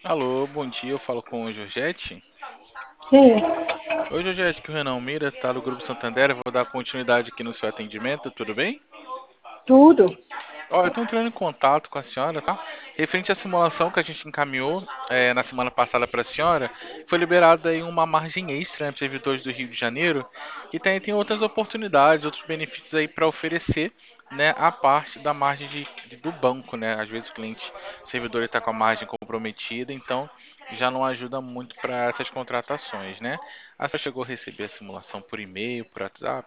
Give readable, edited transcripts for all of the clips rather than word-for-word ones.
Alô, bom dia, eu falo com o Georgette. Sim, Oi, Georgette, que o Renan Mira está do Grupo Santander, eu vou dar continuidade aqui no seu atendimento, tudo bem? tudo. Ó, eu estou entrando em contato com a senhora, tá? Referente à simulação que a gente encaminhou na semana passada para a senhora, foi liberada aí uma margem extra, né, para servidores do Rio de Janeiro, e tem outras oportunidades, outros benefícios aí para oferecer, né, a parte da margem do banco, né? Às vezes o servidor está com a margem comprometida, então já não ajuda muito para essas contratações, né? A senhora chegou a receber a simulação por e-mail, por WhatsApp?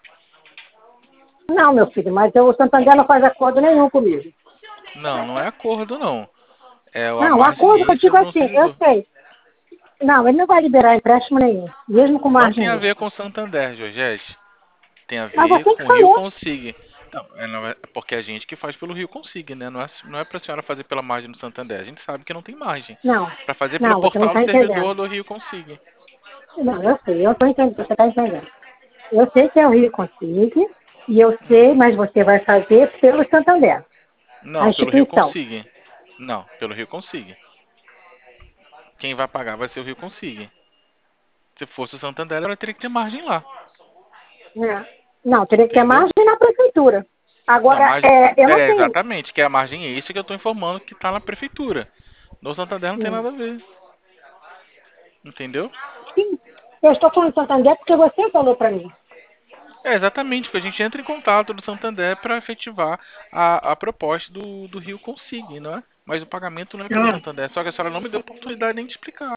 Não, meu filho, mas o Santander não faz acordo nenhum comigo. Não, não é acordo não. É a Não, o margem acordo que eu extra digo para um assim, eu servidor. sei. Não, ele não vai liberar empréstimo nenhum, mesmo com Não tem margem a ver extra. com Santander, Georgette. Tem a Mas ver você que com o Rio falou. Consig. Não é porque a gente que faz pelo Rio Consig, né? Não é para a senhora fazer pela margem do Santander. A gente sabe que não tem margem. Não, Para fazer pelo não, você não portal do está entendendo. servidor do Rio Consig. Não, eu sei, eu estou entendendo, você está entendendo. Eu sei que é o Rio Consigne, e eu sei, Uhum. mas você vai fazer pelo Santander, a Não, pelo Rio instituição. Consig. Não, pelo Rio Consig. Quem vai pagar vai ser o Rio Consig. Se fosse o Santander, ela teria que ter margem lá. Né? Não, teria que ter Entendeu? margem na prefeitura. Não, Agora, margem. eu não É, tenho. exatamente, que é a margem extra que eu estou informando que está na prefeitura. No Santander não tem Hum, nada a ver. Entendeu? Sim, eu estou falando de Santander porque você falou para mim. É exatamente, porque a gente entra em contato do Santander para efetivar a proposta do Rio Consig, não é? Mas o pagamento não é pelo Ah, Santander, só que a senhora não me deu oportunidade nem de explicar,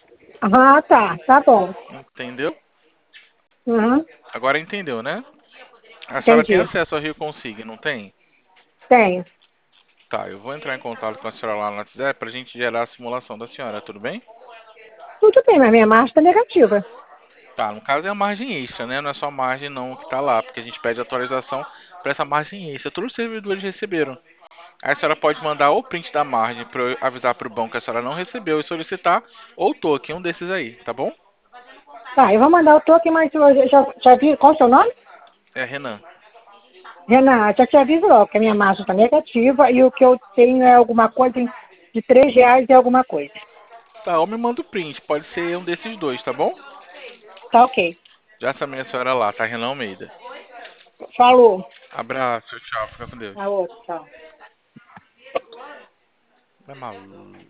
tá bom. entendeu? Uhum, Agora entendeu, né? A senhora tem entendi. acesso ao Rio Consig, não tem? Tenho. Tá, eu vou entrar em contato com a senhora lá no WhatsApp pra gente gerar a simulação da senhora, tudo bem? Tudo bem, mas minha margem está negativa. Tá, no caso é a margem extra, né? Não é só a margem não que tá lá, porque a gente pede atualização para essa margem extra. Todos os servidores receberam. Aí a senhora pode mandar ou print da margem para eu avisar para o banco que a senhora não recebeu e solicitar, ou token, um desses aí, tá bom? Tá, eu vou mandar o toque, mas eu já vi. Qual é o seu nome? É, Renan. Renan, já te aviso logo que a minha margem está negativa e o que eu tenho é alguma coisa de R$ 3 e alguma coisa. Tá, ou me manda o print, pode ser um desses dois, tá bom? Tá ok. Já chamei a senhora lá, tá, Renan Almeida. Falou. Abraço, tchau, fica com Deus. A outra, tchau. É maluco.